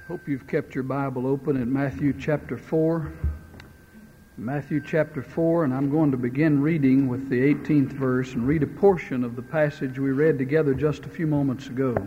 Hope you've kept your Bible open at Matthew chapter 4. Matthew chapter 4, and I'm going to begin reading with the 18th verse and read a portion of the passage we read together just a few moments ago.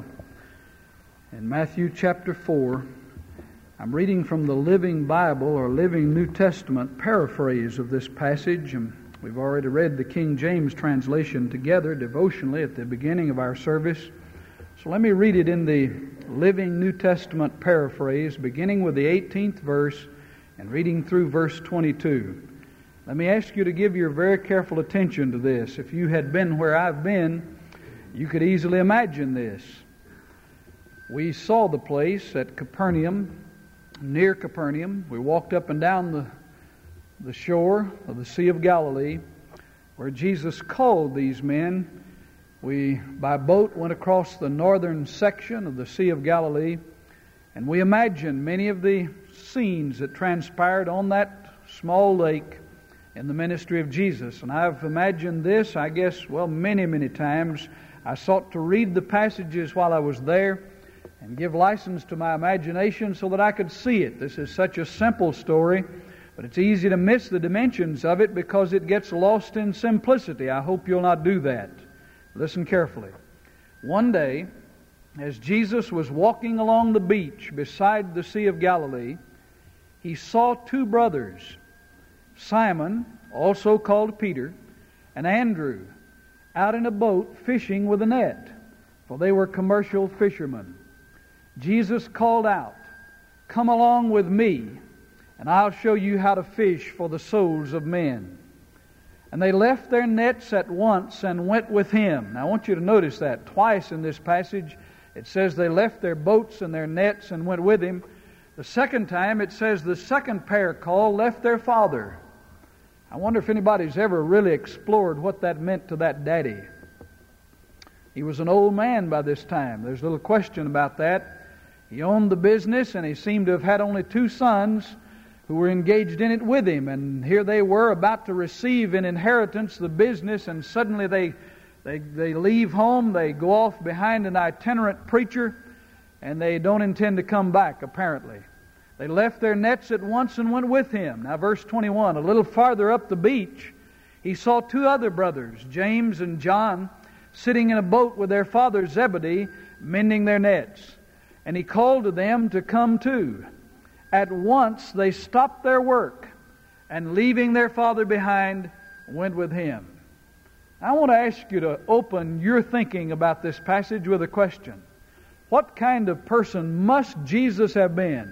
In Matthew chapter 4, I'm reading from the Living Bible or Living New Testament paraphrase of this passage, and we've already read the King James translation together devotionally at the beginning of our service. So let me read it in the Living New Testament paraphrase, beginning with the 18th verse and reading through verse 22. Let me ask you to give your very careful attention to this. If you had been where I've been, you could easily imagine this. We saw the place at Capernaum, near Capernaum. We walked up and down the shore of the Sea of Galilee, where Jesus called these men. We, by boat, went across the northern section of the Sea of Galilee, and we imagined many of the scenes that transpired on that small lake in the ministry of Jesus. And I've imagined this, I guess, many, many times. I sought to read the passages while I was there and give license to my imagination so that I could see it. This is such a simple story, but it's easy to miss the dimensions of it because it gets lost in simplicity. I hope you'll not do that. Listen carefully. One day, as Jesus was walking along the beach beside the Sea of Galilee, he saw two brothers, Simon, also called Peter, and Andrew, out in a boat fishing with a net, for they were commercial fishermen. Jesus called out, "Come along with me, and I'll show you how to fish for the souls of men." And they left their nets at once and went with him. Now I want you to notice that twice in this passage it says they left their boats and their nets and went with him. The second time it says the second pair called left their father. I wonder if anybody's ever really explored what that meant to that daddy. He was an old man by this time. There's little question about that. He owned the business, and he seemed to have had only two sons who were engaged in it with him. And here they were about to receive in inheritance the business, and suddenly they leave home, they go off behind an itinerant preacher, and they don't intend to come back, apparently. They left their nets at once and went with him. Now verse 21, a little farther up the beach, he saw two other brothers, James and John, sitting in a boat with their father Zebedee, mending their nets. And he called to them to come too. At once they stopped their work, and leaving their father behind, went with him. I want to ask you to open your thinking about this passage with a question. What kind of person must Jesus have been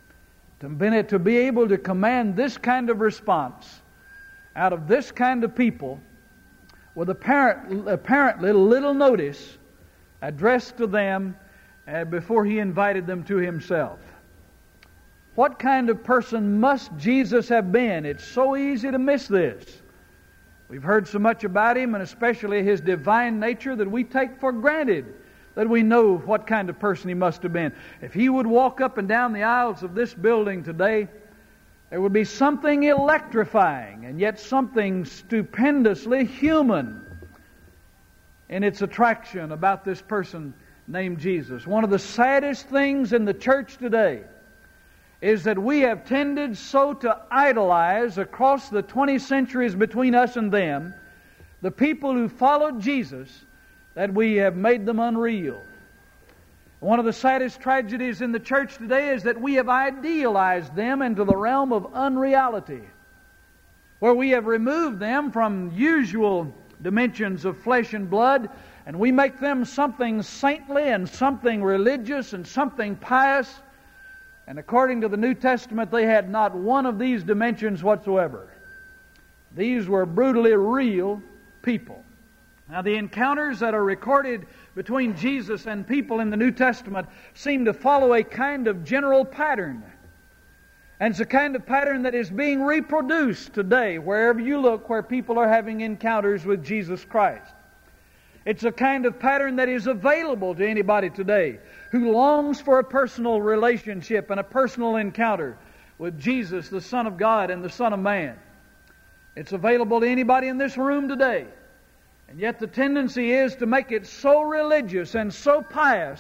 to be able to command this kind of response out of this kind of people with apparently little notice addressed to them before he invited them to himself? What kind of person must Jesus have been? It's so easy to miss this. We've heard so much about him, and especially his divine nature, that we take for granted that we know what kind of person he must have been. If he would walk up and down the aisles of this building today, there would be something electrifying and yet something stupendously human in its attraction about this person named Jesus. One of the saddest things in the church today is that we have tended so to idolize across the 20 centuries between us and them the people who followed Jesus that we have made them unreal. One of the saddest tragedies in the church today is that we have idealized them into the realm of unreality, where we have removed them from usual dimensions of flesh and blood, and we make them something saintly and something religious and something pious. And according to the New Testament, they had not one of these dimensions whatsoever. These were brutally real people. Now, the encounters that are recorded between Jesus and people in the New Testament seem to follow a kind of general pattern. And it's a kind of pattern that is being reproduced today, wherever you look, where people are having encounters with Jesus Christ. It's a kind of pattern that is available to anybody today who longs for a personal relationship and a personal encounter with Jesus, the Son of God and the Son of Man. It's available to anybody in this room today. And yet the tendency is to make it so religious and so pious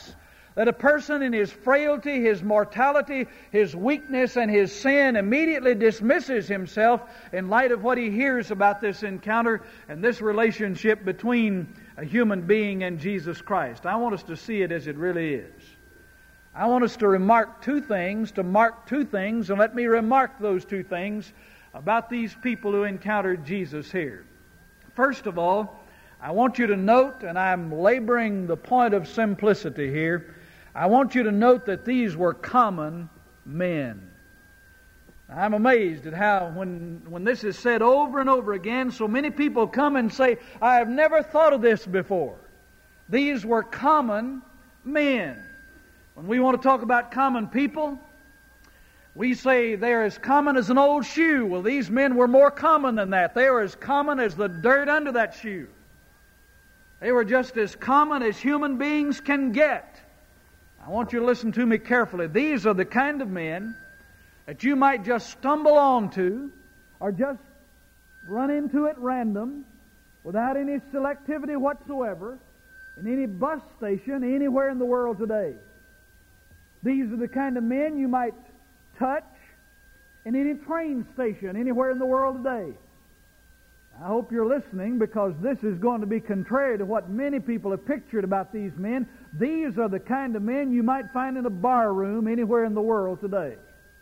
That a person in his frailty, his mortality, his weakness, and his sin immediately dismisses himself in light of what he hears about this encounter and this relationship between a human being and Jesus Christ. I want us to see it as it really is. I want us to mark two things, and let me remark those two things about these people who encountered Jesus here. First of all, I want you to note, and I'm laboring the point of simplicity here, I want you to note that these were common men. I'm amazed at how when this is said over and over again, so many people come and say, I have never thought of this before. These were common men. When we want to talk about common people, we say they're as common as an old shoe. Well, these men were more common than that. They were as common as the dirt under that shoe. They were just as common as human beings can get. I want you to listen to me carefully. These are the kind of men that you might just stumble onto or just run into at random without any selectivity whatsoever in any bus station anywhere in the world today. These are the kind of men you might touch in any train station anywhere in the world today. I hope you're listening, because this is going to be contrary to what many people have pictured about these men. These are the kind of men you might find in a bar room anywhere in the world today.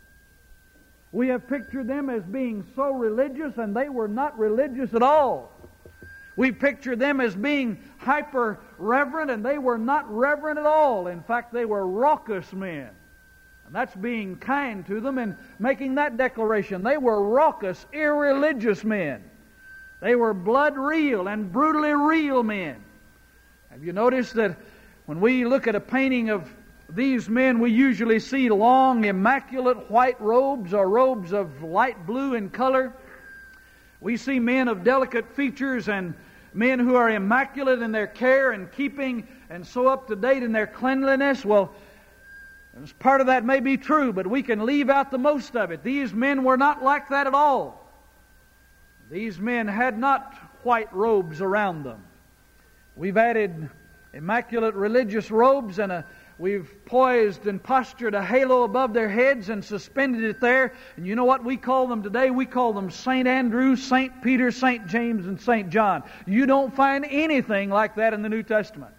We have pictured them as being so religious, and they were not religious at all. We pictured them as being hyper-reverent, and they were not reverent at all. In fact, they were raucous men. And that's being kind to them and making that declaration. They were raucous, irreligious men. They were blood real and brutally real men. Have you noticed that when we look at a painting of these men, we usually see long, immaculate white robes or robes of light blue in color? We see men of delicate features and men who are immaculate in their care and keeping and so up to date in their cleanliness. Well, as part of that may be true, but we can leave out the most of it. These men were not like that at all. These men had not white robes around them. We've added immaculate religious robes, and we've poised and postured a halo above their heads and suspended it there. And you know what we call them today? We call them St. Andrew, St. Peter, St. James, and St. John. You don't find anything like that in the New Testament.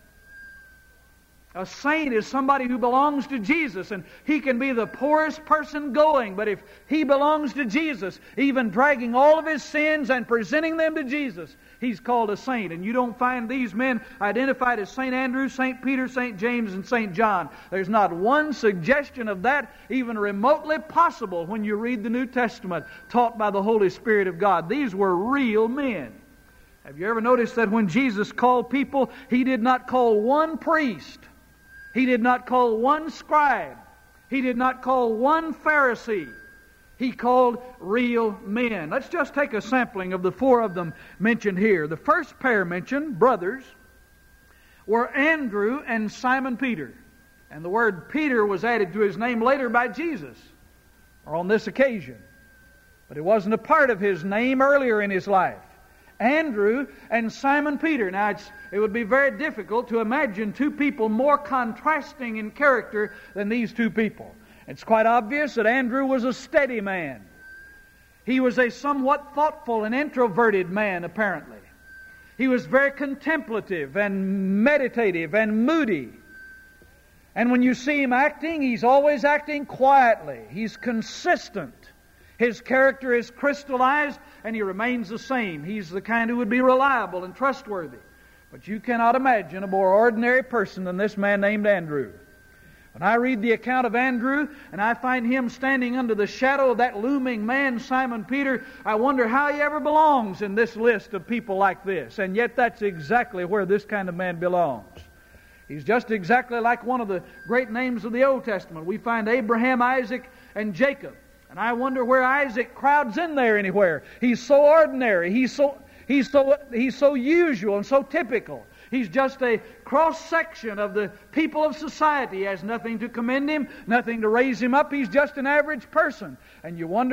A saint is somebody who belongs to Jesus, and he can be the poorest person going, but if he belongs to Jesus, even dragging all of his sins and presenting them to Jesus, he's called a saint. And you don't find these men identified as St. Andrew, St. Peter, St. James, and St. John. There's not one suggestion of that even remotely possible when you read the New Testament taught by the Holy Spirit of God. These were real men. Have you ever noticed that when Jesus called people, He did not call one priest, He did not call one scribe, He did not call one Pharisee. He called real men. Let's just take a sampling of the four of them mentioned here. The first pair mentioned, brothers, were Andrew and Simon Peter. And the word Peter was added to his name later by Jesus, or on this occasion. But it wasn't a part of his name earlier in his life. Andrew and Simon Peter. Now, it would be very difficult to imagine two people more contrasting in character than these two people. It's quite obvious that Andrew was a steady man. He was a somewhat thoughtful and introverted man, apparently. He was very contemplative and meditative and moody. And when you see him acting, he's always acting quietly. He's consistent. His character is crystallized, and he remains the same. He's the kind who would be reliable and trustworthy. But you cannot imagine a more ordinary person than this man named Andrew. When I read the account of Andrew, and I find him standing under the shadow of that looming man, Simon Peter, I wonder how he ever belongs in this list of people like this. And yet that's exactly where this kind of man belongs. He's just exactly like one of the great names of the Old Testament. We find Abraham, Isaac, and Jacob. And I wonder where Isaac crowds in there anywhere. He's so ordinary. He's so usual and so typical. He's just a cross-section of the people of society. He has nothing to commend him, nothing to raise him up. He's just an average person. And you wonder